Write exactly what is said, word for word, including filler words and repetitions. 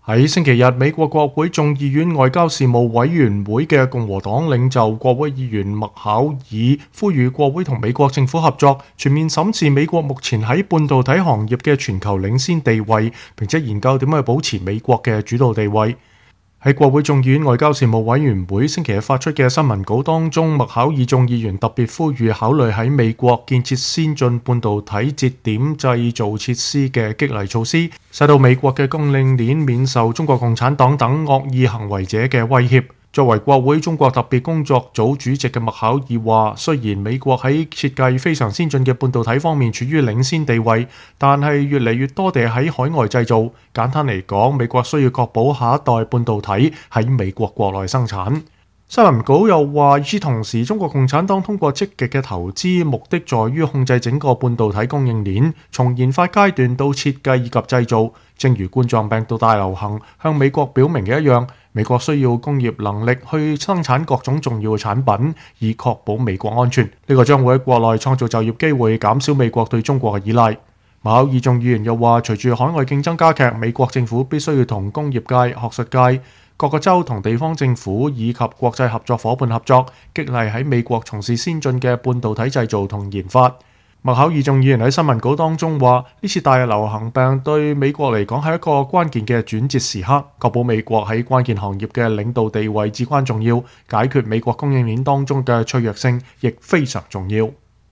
喺星期日，美國國會眾議院外交事務委員會嘅共和黨領袖國會議員麥考爾呼籲國會同美國政府合作，全面審視美國目前喺半導體行業嘅全球領先地位，並且研究點樣去保持美國嘅主導地位。喺國會眾議院外交事務委員會星期日發出嘅新聞稿當中，麥考爾眾議員特別呼籲考慮喺美國建設先進半導體節點製造設施嘅激勵措施，使到美國嘅供應鏈免受中國共產黨等惡意行為者嘅威脅。作為國會中國特別工作組主席嘅麥考爾話，雖然美國喺設計非常先進嘅半導體方面處於領先地位，但係越嚟越多地喺海外製造。簡單嚟講，美國需要確保下一代半導體喺美國國內生產。新聞稿又話，與此同時，中國共產黨通過積極嘅投資，目的在於控制整個半導體供應鏈，從研發階段到設計以及製造。正如冠狀病毒大流行向美國表明嘅一樣，美國需要工業能力去生產各種重要嘅產品，以確保美國安全。呢個將會喺國內創造就業機會，減少美國對中國嘅依賴。麥考爾眾議員又話，隨住海外競爭加劇，美國政府必須要同工業界、學術界、各個州同地方政府以及國際合作夥伴合作，激勵喺美國從事先進嘅半導體製造同研發。麥考爾眾議員喺新聞稿當中話，呢次大流行病對美國嚟講係一個關鍵嘅轉折時刻，確保美國喺關鍵行業嘅領導地位至關重要，解決美國供應鏈當中嘅脆弱性亦非常重要。